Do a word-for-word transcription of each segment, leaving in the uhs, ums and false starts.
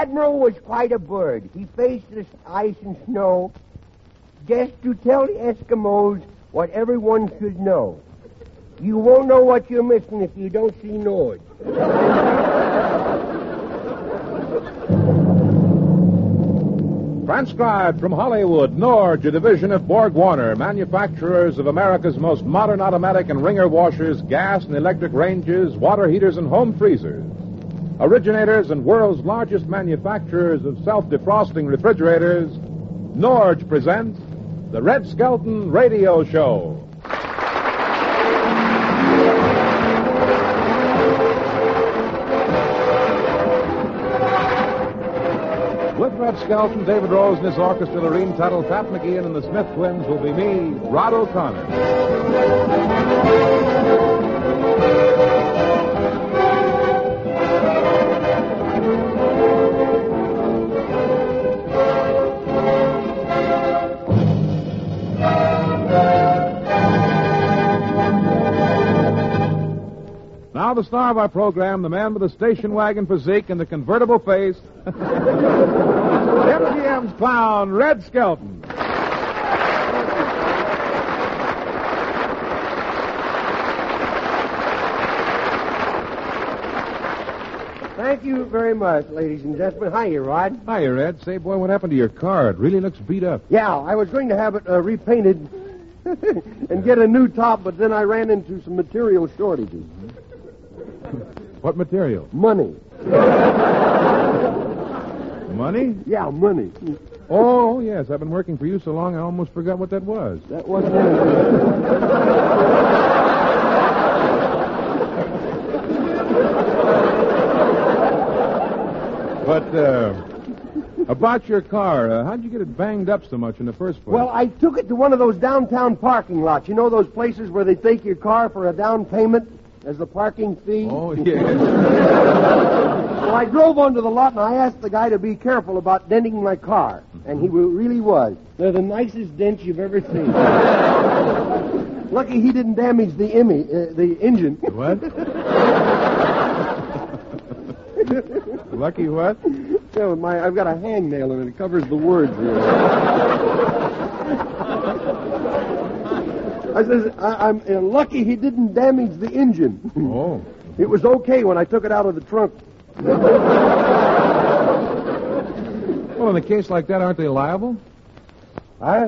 Admiral was quite a bird. He faced the ice and snow just to tell the Eskimos what everyone should know. You won't know what you're missing if you don't see Nord. Transcribed from Hollywood, Norge, a division of Borg Warner, manufacturers of America's most modern automatic and wringer washers, gas and electric ranges, water heaters, and home freezers. Originators and world's largest manufacturers of self-defrosting refrigerators, Norge presents the Red Skelton Radio Show. With Red Skelton, David Rose and his orchestra, Lorene Tuttle, Pat McGeehan, and the Smith Twins will be me, Rod O'Connor. Now the star of our program, the man with the station wagon physique and the convertible face, M G M's clown, Red Skelton. Thank you very much, ladies and gentlemen. Hiya, Rod. Hiya, Red. Say, boy, what happened to your car? It really looks beat up. Yeah, I was going to have it uh, repainted and get a new top, but then I ran into some material shortages. What material? Money. Money? Yeah, money. Oh, yes. I've been working for you so long I almost forgot what that was. That wasn't anything. But, uh, about your car, uh, how'd you get it banged up so much in the first place? Well, I took it to one of those downtown parking lots. You know those places where they take your car for a down payment as the parking fee? Oh, yes. Well, I drove onto the lot, and I asked the guy to be careful about denting my car. And he really was. They're the nicest dents you've ever seen. Lucky he didn't damage the, imi- uh, the engine. What? Lucky what? Yeah, my, I've got a hangnail and it covers the words here. I says, I, I'm uh, lucky he didn't damage the engine. Oh. It was okay when I took it out of the trunk. Well, in a case like that, aren't they liable? Huh?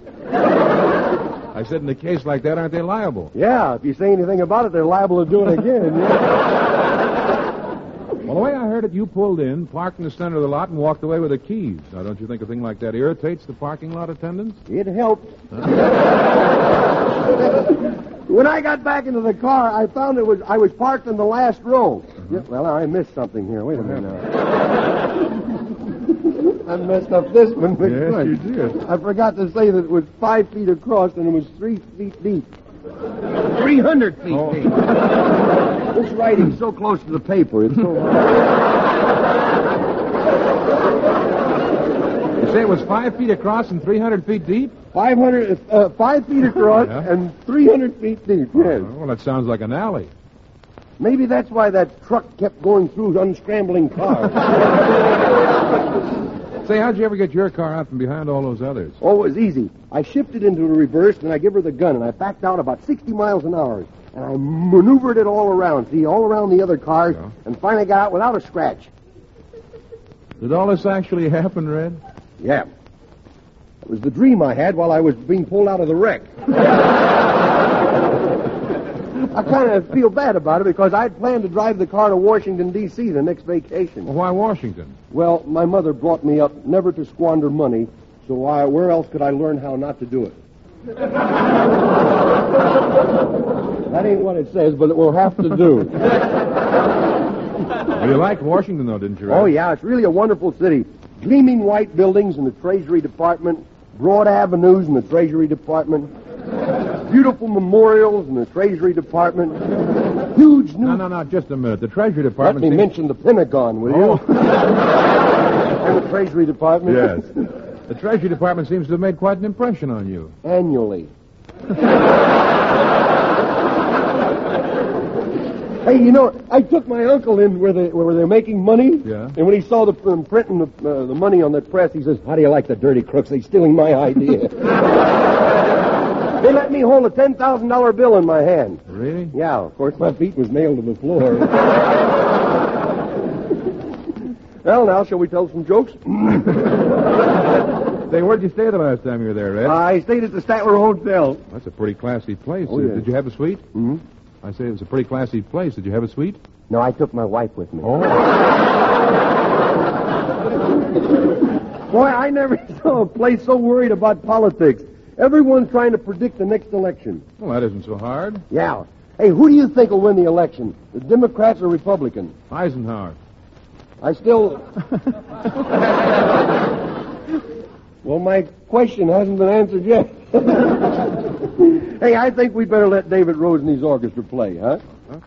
I said in a case like that, aren't they liable? Yeah, if you say anything about it, they're liable to do it again. Yeah. Well, the way I heard it, you pulled in, parked in the center of the lot, and walked away with the keys. Now, don't you think a thing like that irritates the parking lot attendants? It helped. When I got back into the car, I found it was I was parked in the last row. Uh-huh. Yeah, well, I missed something here. Wait a minute now. I messed up this one. But Yes, good. you did. I forgot to say that it was five feet across and it was three feet deep. Three hundred feet Oh. deep. This writing's so close to the paper. It's so hard. You say it was five feet across and three hundred feet deep? Five hundred, uh, five feet across Yeah. and three hundred feet deep. Yes. Well, that sounds like an alley. Maybe that's why that truck kept going through unscrambling cars. Say, how'd you ever get your car out from behind all those others? Oh, it was easy. I shifted into the reverse, and I give her the gun, and I backed out about sixty miles an hour. And I maneuvered it all around, see, all around the other cars, Yeah. and finally got out without a scratch. Did all this actually happen, Red? Yeah. It was the dream I had while I was being pulled out of the wreck. I kind of feel bad about it because I'd planned to drive the car to Washington, D C the next vacation. Well, why Washington? Well, my mother brought me up never to squander money, so I, where else could I learn how not to do it? That ain't what it says, but it will have to do. Well, you liked Washington, though, didn't you, Red? Oh, yeah, it's really a wonderful city. Gleaming white buildings in the Treasury Department, broad avenues in the Treasury Department, beautiful memorials in the Treasury Department, huge new... No, no, no, just a minute. The Treasury Let Department... me seems- mention the Pentagon, will Oh. you? And the Treasury Department. Yes. The Treasury Department seems to have made quite an impression on you. Annually. Hey, you know, I took my uncle in where they where they're making money. Yeah. And when he saw the um, printing the, uh, the money on that press, he says, "How do you like the dirty crooks? They're stealing my idea." They let me hold a ten thousand dollar bill in my hand. Really? Yeah. Of course, my feet was nailed to the floor. Well, now, shall we tell some jokes? Say, where'd you stay the last time you were there, Red? I stayed at the Statler Hotel. That's a pretty classy place. Oh, yeah. Did you have a suite? Mm-hmm. I say it was a pretty classy place. Did you have a suite? No, I took my wife with me. Oh. Boy, I never saw a place so worried about politics. Everyone's trying to predict the next election. Well, that isn't so hard. Yeah. Hey, who do you think will win the election? The Democrats or Republicans? Eisenhower. I still... Well, my question hasn't been answered yet. Hey, I think we'd better let David Rose and his orchestra play, huh? huh?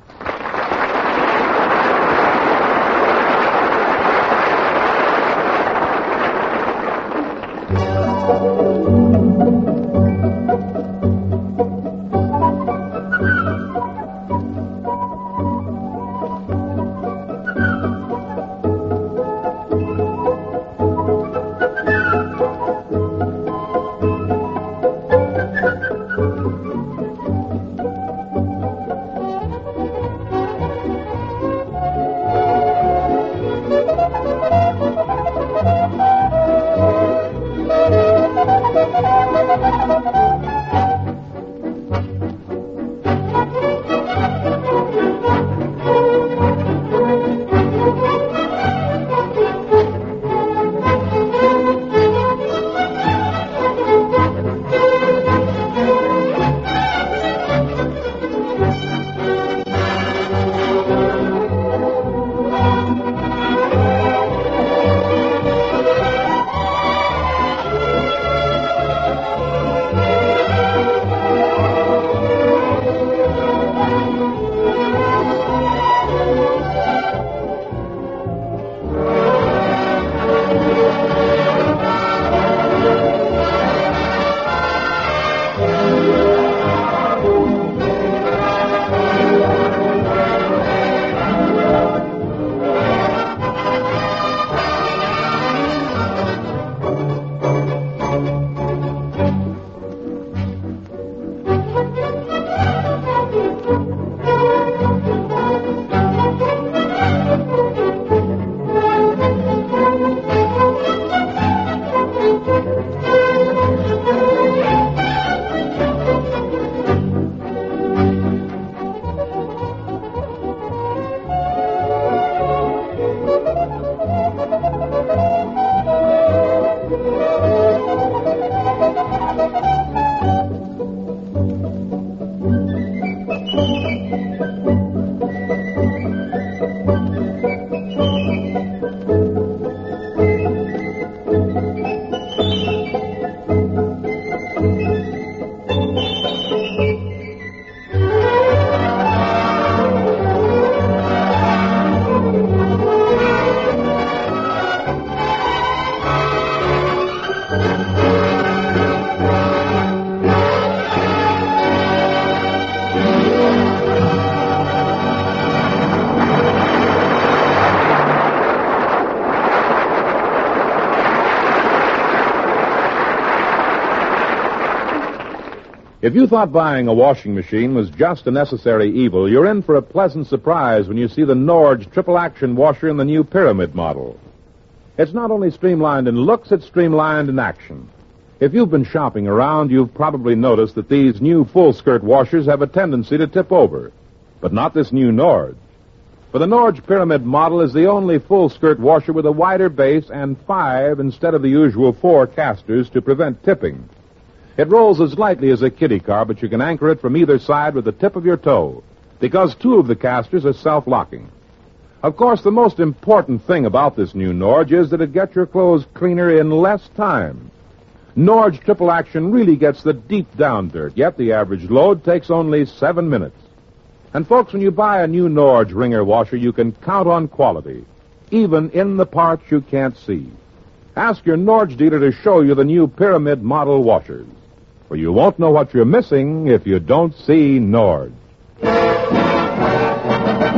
If you thought buying a washing machine was just a necessary evil, you're in for a pleasant surprise when you see the Norge triple action washer in the new Pyramid model. It's not only streamlined in looks, it's streamlined in action. If you've been shopping around, you've probably noticed that these new full-skirt washers have a tendency to tip over. But not this new Norge. For the Norge Pyramid model is the only full-skirt washer with a wider base and five instead of the usual four casters to prevent tipping. It rolls as lightly as a kiddie car, but you can anchor it from either side with the tip of your toe, because two of the casters are self-locking. Of course, the most important thing about this new Norge is that it gets your clothes cleaner in less time. Norge Triple Action really gets the deep down dirt, yet the average load takes only seven minutes. And folks, when you buy a new Norge wringer washer, you can count on quality, even in the parts you can't see. Ask your Norge dealer to show you the new Pyramid model washers, for you won't know what you're missing if you don't see Norge.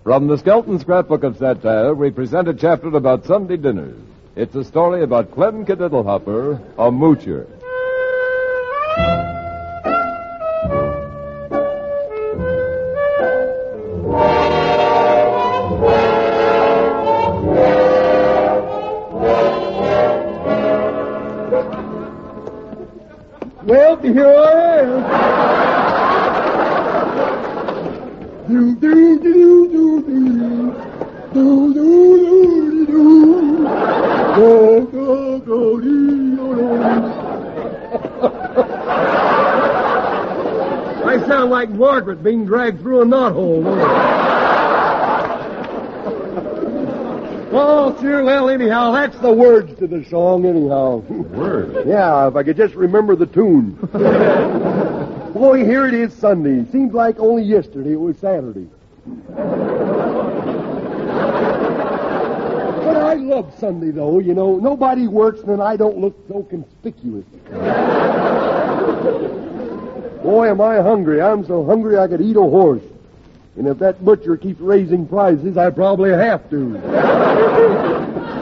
From the Skelton Scrapbook of Satire, we present a chapter about Sunday dinners. It's a story about Clem Kadiddlehopper, a moocher. Well, here I am. Do do do do do do do do do go go go do. I sound like Margaret being dragged through a knothole. Don't I? Oh, sure. Well, anyhow, that's the words to the song. Anyhow, Words? Yeah, if I could just remember the tune. Boy, here it is Sunday. Seems like only yesterday it was Saturday. But I love Sunday, though, you know. Nobody works, and then I don't look so conspicuous. Boy, am I hungry. I'm so hungry I could eat a horse. And if that butcher keeps raising prices, I probably have to.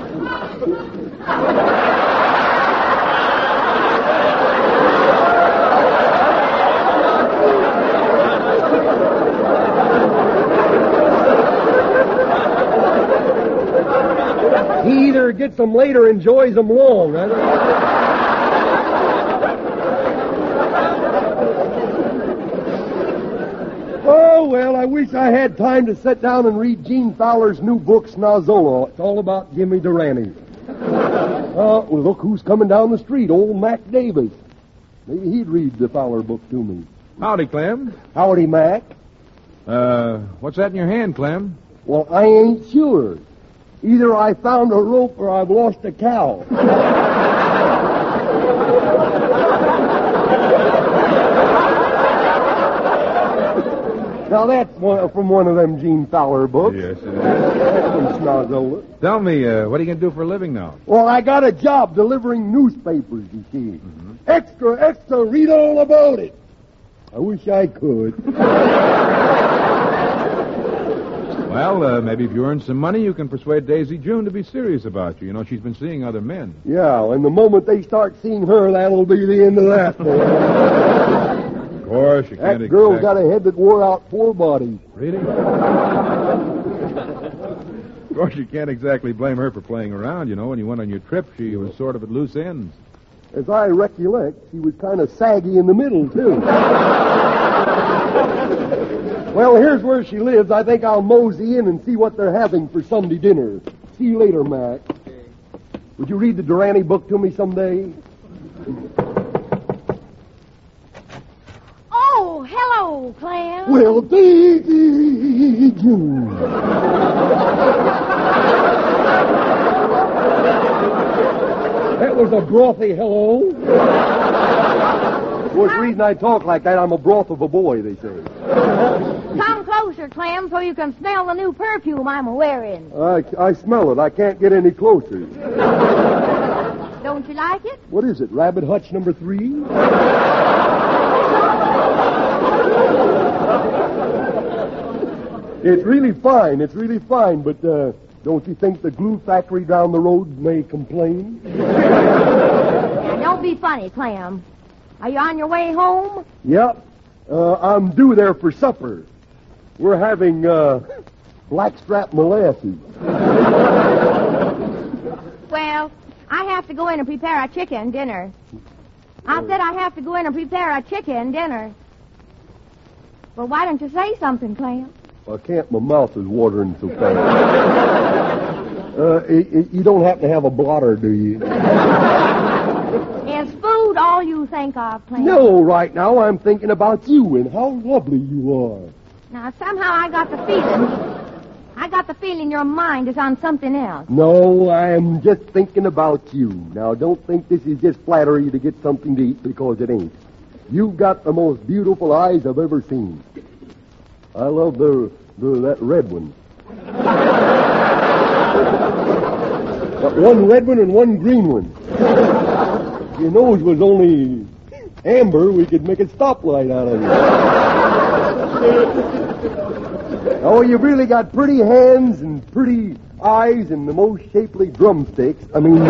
He either gets them late or enjoys them long. I don't know. Oh, well, I wish I had time to sit down and read Gene Fowler's new book, Snozzola. It's all about Jimmy Durante. Uh, well, look who's coming down the street, old Mac Davis. Maybe he'd read the Fowler book to me. Howdy, Clem. Howdy, Mac. Uh, what's that in your hand, Clem? Well, I ain't sure. Either I found a rope or I've lost a cow. Now, that's one, from one of them Gene Fowler books. Yes, it is. That's from Snozzola. Tell me, uh, what are you going to do for a living now? Well, I got a job delivering newspapers, you see. Mm-hmm. Extra, extra, read all about it. I wish I could. Well, uh, maybe if you earn some money, you can persuade Daisy June to be serious about you. You know, she's been seeing other men. Yeah, and the moment they start seeing her, that'll be the end of that. Of course, you can't That girl's exact... got a head that wore out four bodies. Really? Of course, you can't exactly blame her for playing around. You know, when you went on your trip, she was sort of at loose ends. As I recollect, she was kind of saggy in the middle, too. Well, here's where she lives. I think I'll mosey in and see what they're having for Sunday dinner. See you later, Mac. Would you read the Durante book to me someday? Oh, hello, Clem. Well, Daisy June. That was a brothy hello. Well, the reason I talk like that, I'm a broth of a boy, they say. Come closer, Clem, so you can smell the new perfume I'm wearing. I, I smell it. I can't get any closer. Don't you like it? What is it, Rabbit Hutch number three? It's really fine. It's really fine, but uh, don't you think the glue factory down the road may complain? Now, don't be funny, Clem. Are you on your way home? Yep. Uh, I'm due there for supper. We're having uh, blackstrap molasses. Well, I have to go in and prepare a chicken dinner. I said I have to go in and prepare a chicken dinner. Well, why don't you say something, Clem? I can't. My mouth is watering so fast. uh, it, it, you don't happen to have a blotter, do you? Is food all you think of, Clem? No, right now I'm thinking about you and how lovely you are. Now, somehow I got the feeling... I got the feeling your mind is on something else. No, I'm just thinking about you. Now, don't think this is just flattery to get something to eat, because it ain't. You've got the most beautiful eyes I've ever seen. I love the, the that red one. Got one red one and one green one. If your nose was only amber, we could make a stoplight out of it. Oh, you've really got pretty hands and pretty eyes and the most shapely drumsticks. I mean,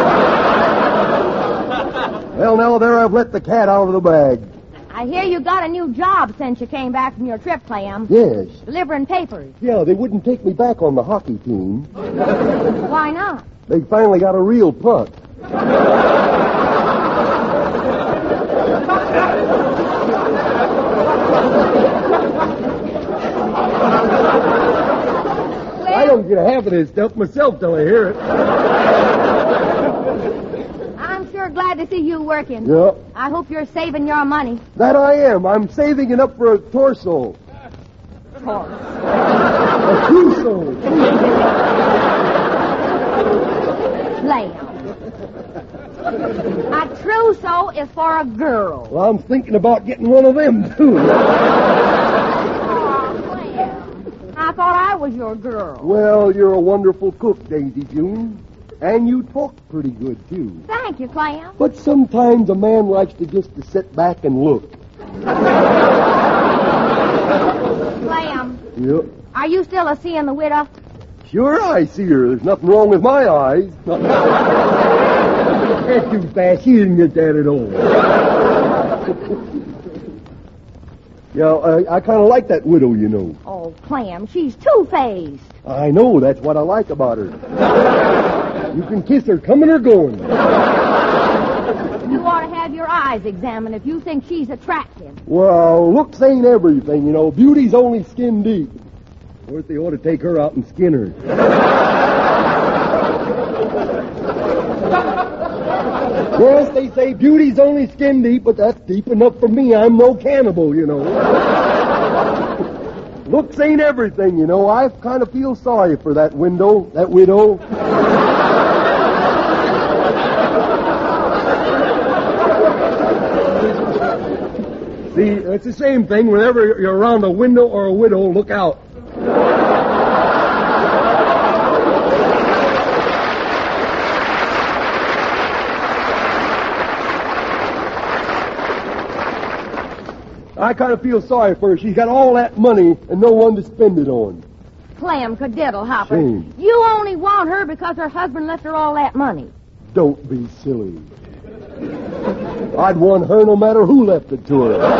uh... well, now there I've let the cat out of the bag. I hear you got a new job since you came back from your trip, Clam. Yes. Delivering papers. Yeah, they wouldn't take me back on the hockey team. Why not? They finally got a real puck. I don't get half of this stuff myself till I hear it. I'm sure glad to see you working. Yeah. I hope you're saving your money. That I am. I'm saving it up for a torso. Torso. A trousseau. Clam. A trousseau is for a girl. Well, I'm thinking about getting one of them, too. I thought I was your girl. Well, you're a wonderful cook, Daisy June. And you talk pretty good, too. Thank you, Clam. But sometimes a man likes to just to sit back and look. Clam, Yep. are you still a seeing the widow? Sure, I see her. There's nothing wrong with my eyes. That's too fast. She didn't get that at all. Yeah, I, I kind of like that widow, you know. Oh, Clam, she's two-faced. I know. That's what I like about her. You can kiss her coming or going. You ought to have your eyes examined if you think she's attractive. Well, looks ain't everything, you know. Beauty's only skin deep. Of course, they ought to take her out and skin her. Yes, they say beauty's only skin deep, but that's deep enough for me. I'm no cannibal, you know. Looks ain't everything, you know. I kind of feel sorry for that window, that widow. See, it's the same thing. Whenever you're around a window or a widow, look out. I kind of feel sorry for her. She's got all that money and no one to spend it on. Clam Cadiddle Hopper. Shame. You only want her because her husband left her all that money. Don't be silly. I'd want her no matter who left it to her.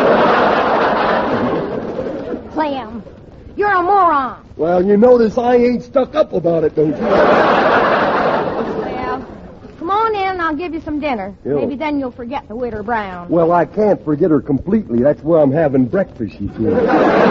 Clam, you're a moron. Well, you notice I ain't stuck up about it, don't you? Well, come on in and I'll give you some dinner. Yeah. Maybe then you'll forget the Widow Brown. Well, I can't forget her completely. That's where I'm having breakfast, you see.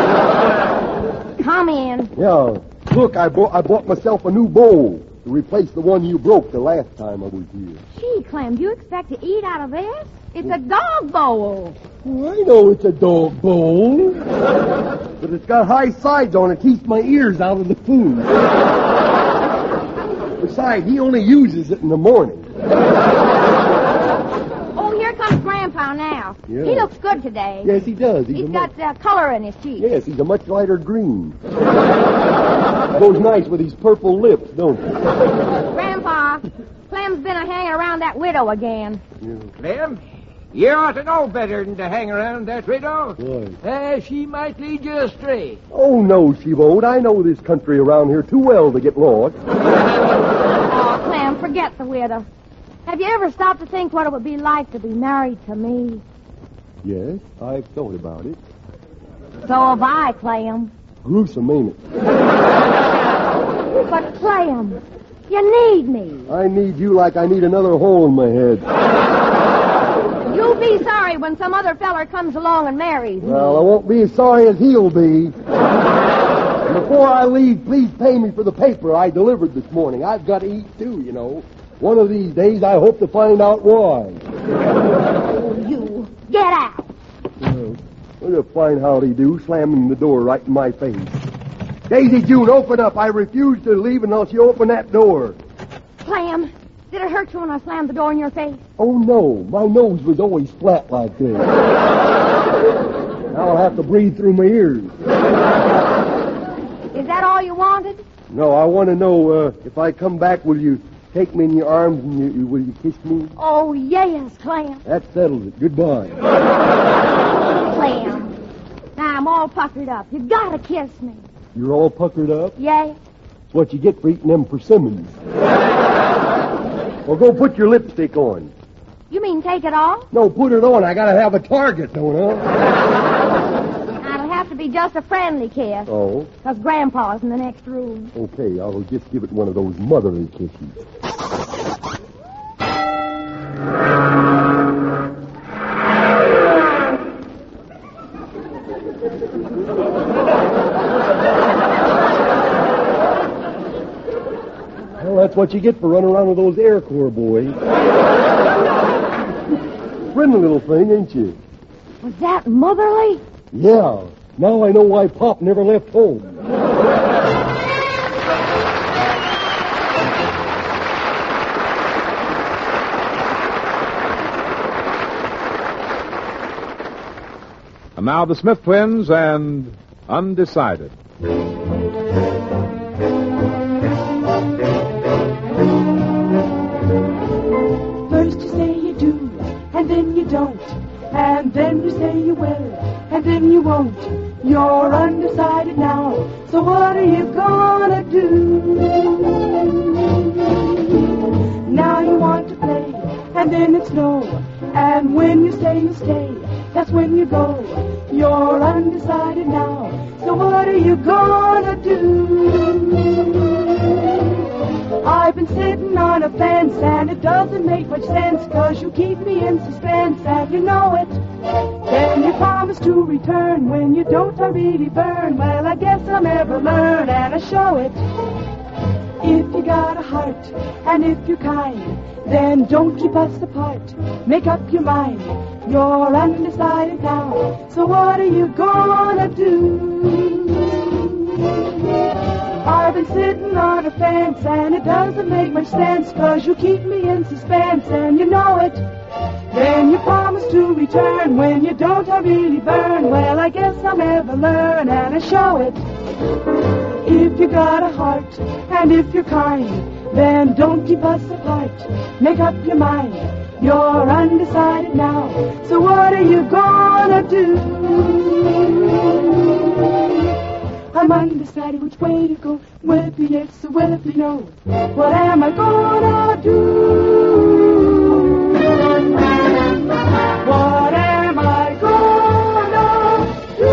Come in. Yeah. Look, I, bo- I bought myself a new bowl to replace the one you broke the last time I was here. Gee, Clem, do you expect to eat out of this? It's a dog bowl. Well, I know it's a dog bowl. But it's got high sides on it. Keeps my ears out of the food. Besides, he only uses it in the morning. Oh, here comes Grandpa now. Yeah. He looks good today. Yes, he does. He's, He's a got mu- uh, color in his cheeks. Yes, he's a much lighter green. Goes nice with his purple lips, don't it? Grandpa, Clem's been a hanging around that widow again. Clem, you ought to know better than to hang around that widow. Right. Uh, she might lead you astray. Oh, no, she won't. I know this country around here too well to get lost. Oh, Clem, forget the widow. Have you ever stopped to think what it would be like to be married to me? Yes, I've thought about it. So have I, Clem. Gruesome, ain't it? But, Clem, you need me. I need you like I need another hole in my head. You'll be sorry when some other feller comes along and marries me. Well, I won't be as sorry as he'll be. And before I leave, please pay me for the paper I delivered this morning. I've got to eat, too, you know. One of these days, I hope to find out why. Oh, you. Get out. Well, what a fine howdy-do, slamming the door right in my face. Daisy June, open up. I refuse to leave unless you open that door. Clem, did it hurt you when I slammed the door in your face? Oh, no. My nose was always flat like this. Now I'll have to breathe through my ears. Is that all you wanted? No, I want to know, uh, if I come back, will you take me in your arms and you, you, will you kiss me? Oh, yes, Clem. That settles it. Goodbye. Clem. Now I'm all puckered up. You gotta kiss me. You're all puckered up? Yay. That's what you get for eating them persimmons. Well, go put your lipstick on. You mean take it off? No, put it on. I gotta have a target, don't I? It'll have to be just a friendly kiss. Oh? Because Grandpa's in the next room. Okay, I'll just give it one of those motherly kisses. Well, that's what you get for running around with those Air Corps boys. Friendly little thing, ain't you? Was that motherly? Yeah. Now I know why Pop never left home. And now the Smith twins and Undecided. First you say you do, and then you don't. And then you say you will, and then you won't. You're undecided now, so what are you gonna do? Now you want to play, and then it's no. And when you say you stay, that's when you go. You're undecided now, so what are you gonna do? I've been sitting on a fence and it doesn't make much sense, 'cause you keep me in suspense and you know it. Then you promise to return when you don't, I really burn. Well, I guess I'll never learn, and I show it. If you got a heart and if you're kind, then don't keep us apart. Make up your mind. You're undecided now, so what are you gonna do? I've been sitting on a fence and it doesn't make much sense, 'cause you keep me in suspense and you know it. Then you promise to return when you don't, I really burn. Well, I guess I'll never learn, and I show it. If you got a heart and if you're kind, then don't keep us apart. Make up your mind. You're undecided now, so what are you gonna do? I'm undecided which way to go. Will it be yes or will it be no? What am I gonna do? What am I gonna do?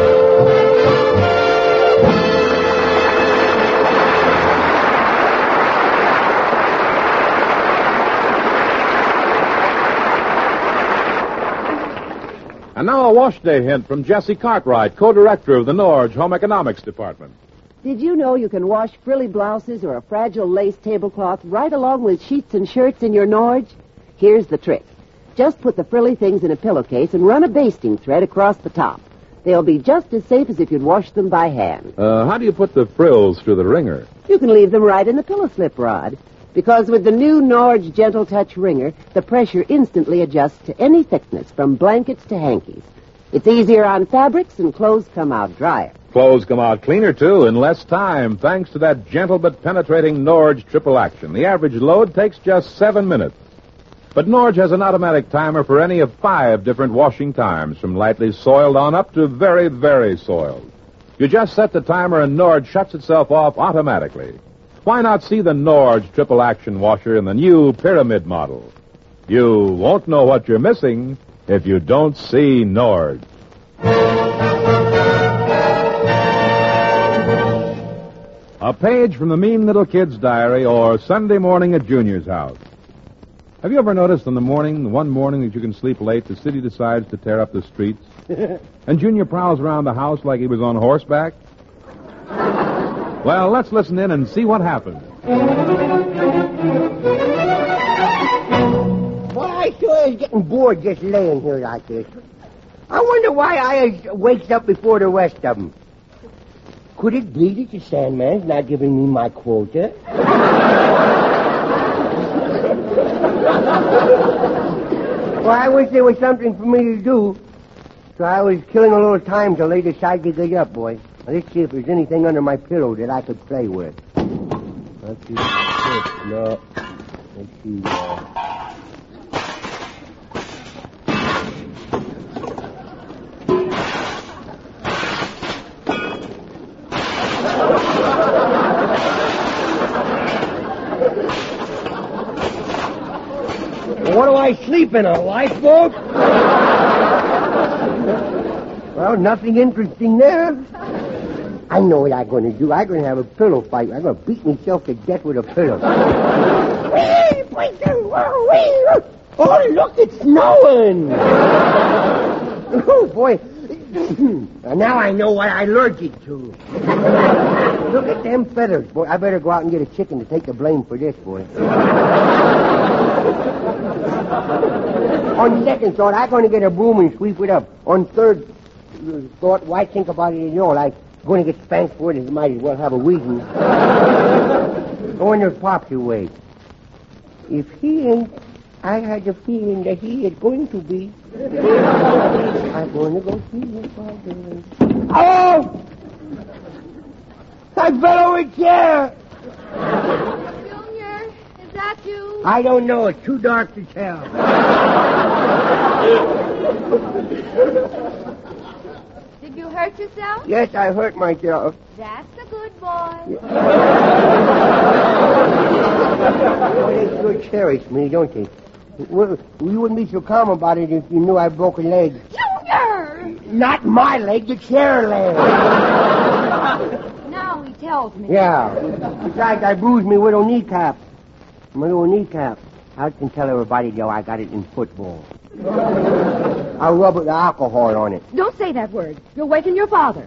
And now a wash day hint from Jesse Cartwright, co-director of the Norge Home Economics Department. Did you know you can wash frilly blouses or a fragile lace tablecloth right along with sheets and shirts in your Norge? Here's the trick. Just put the frilly things in a pillowcase and run a basting thread across the top. They'll be just as safe as if you'd washed them by hand. Uh, how do you put the frills through the wringer? You can leave them right in the pillow slip rod. Because with the new Norge Gentle Touch wringer, the pressure instantly adjusts to any thickness, from blankets to hankies. It's easier on fabrics, and clothes come out drier. Clothes come out cleaner, too, in less time, thanks to that gentle but penetrating Norge triple action. The average load takes just seven minutes. But Norge has an automatic timer for any of five different washing times, from lightly soiled on up to very, very soiled. You just set the timer and Norge shuts itself off automatically. Why not see the Norge triple action washer in the new Pyramid model? You won't know what you're missing if you don't see Norge. A page from the Mean Little Kid's Diary or Sunday Morning at Junior's House. Have you ever noticed in the morning, one morning that you can sleep late, the city decides to tear up the streets, and Junior prowls around the house like he was on horseback? Well, let's listen in and see what happens. Well, I sure is getting bored just laying here like this. I wonder why I wakes up before the rest of them. Could it be that the Sandman's not giving me my quota? Well, I wish there was something for me to do, so I was killing a little time till they decided to get up, boy. Let's see if there's anything under my pillow that I could play with. Let's see. No. Let's see. Uh... I sleep in a lifeboat? Well, nothing interesting there. I know what I'm going to do. I'm going to have a pillow fight. I'm going to beat myself to death with a pillow. Oh, look, it's snowing. Oh, boy. Now I know what I'm allergic to. Look at them feathers. Boy, I better go out and get a chicken to take the blame for this, boy. On second thought, I'm going to get a broom and sweep it up. On third thought, why think about it at all? I'm going to get spanked for it, and might as well have a reason. I wonder if Pops will wait. If he ain't, I had the feeling that he is going to be. I'm going to go see his father. Oh! I fell over a chair. Junior, is that you? I don't know. It's too dark to tell. Did you hurt yourself? Yes, I hurt myself. That's a good boy. Oh, they sure cherish me, don't they? Well, you wouldn't be so calm about it if you knew I broke a leg. Junior! Not my leg, the chair leg. Now he tells me. Yeah. Besides, I bruised my little kneecap. My little kneecap. I can tell everybody, though, I got it in football. I'll rub the alcohol on it. Don't say that word. You're waking your father.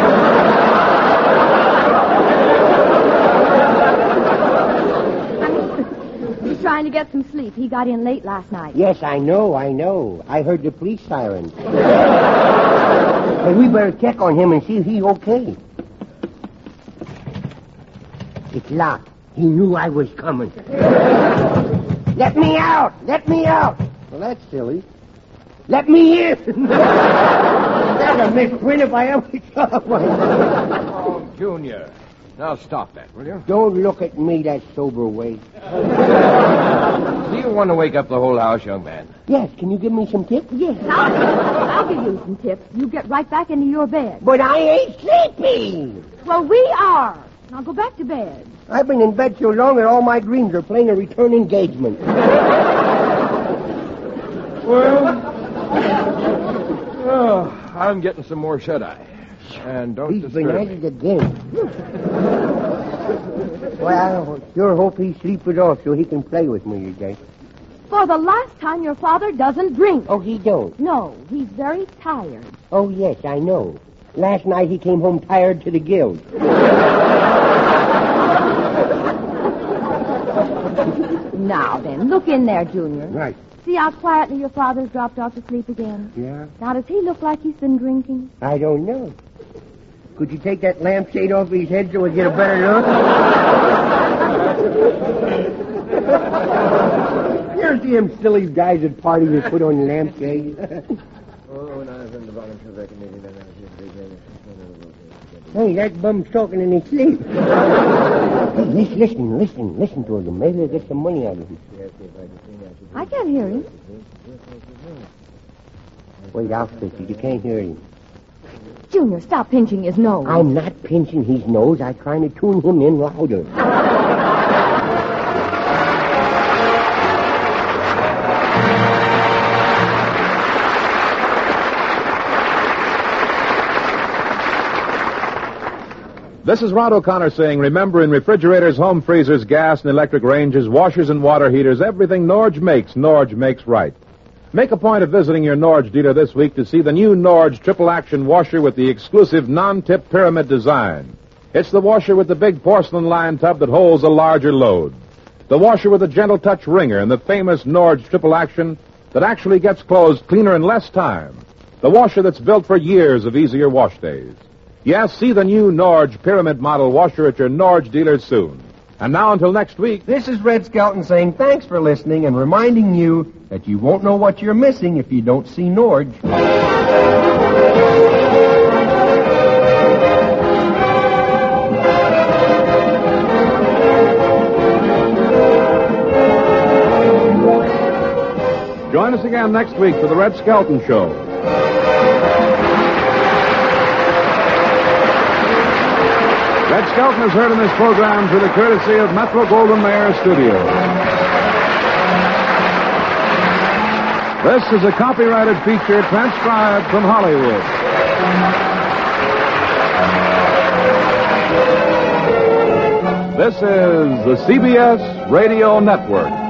He's trying to get some sleep. He got in late last night. Yes, I know, I know. I heard the police siren. But we better check on him and see if he's okay. It's locked. He knew I was coming. Let me out! Let me out! Well, that's silly. Let me in! That's a misprint if I ever saw one. Oh, Junior. Now stop that, will you? Don't look at me that sober way. Do you want to wake up the whole house, young man? Yes, can you give me some tips? Yes, I'll, I'll give you some tips. You get right back into your bed. But I ain't sleepy! Well, we are. Now go back to bed. I've been in bed so long that all my dreams are playing a return engagement. Well, oh, I'm getting some more shut-eye. And don't He's disturb been at me. it again. Well, I sure hope he sleeps it off so he can play with me today. For the last time, your father doesn't drink. Oh, he don't? No, he's very tired. Oh, yes, I know. Last night he came home tired to the gills. Now then, look in there, Junior. Right. See how quietly your father's dropped off to sleep again? Yeah? Now, does he look like he's been drinking? I don't know. Could you take that lampshade off his head so we get a better look? You ever see them silly guys at parties who put on lampshades? Hey, that bum's talking in his sleep. Hey, listen, listen, listen, listen to him. Maybe he'll get some money out of him. I can't hear him. Wait, I'll fix it. You can't hear him. Junior, stop pinching his nose. I'm not pinching his nose. I'm trying to tune him in louder. This is Rod O'Connor saying, remember, in refrigerators, home freezers, gas and electric ranges, washers and water heaters, everything Norge makes, Norge makes right. Make a point of visiting your Norge dealer this week to see the new Norge triple action washer with the exclusive non-tip pyramid design. It's the washer with the big porcelain lined tub that holds a larger load. The washer with a gentle touch wringer and the famous Norge triple action that actually gets clothes cleaner in less time. The washer that's built for years of easier wash days. Yes, see the new Norge pyramid model washer at your Norge dealer soon. And now until next week. This is Red Skelton saying thanks for listening and reminding you that you won't know what you're missing if you don't see Norge. Join us again next week for the Red Skelton Show. Red Skelton is heard in this program through the courtesy of Metro Goldwyn Mayer Studios. This is a copyrighted feature transcribed from Hollywood. This is the C B S Radio Network.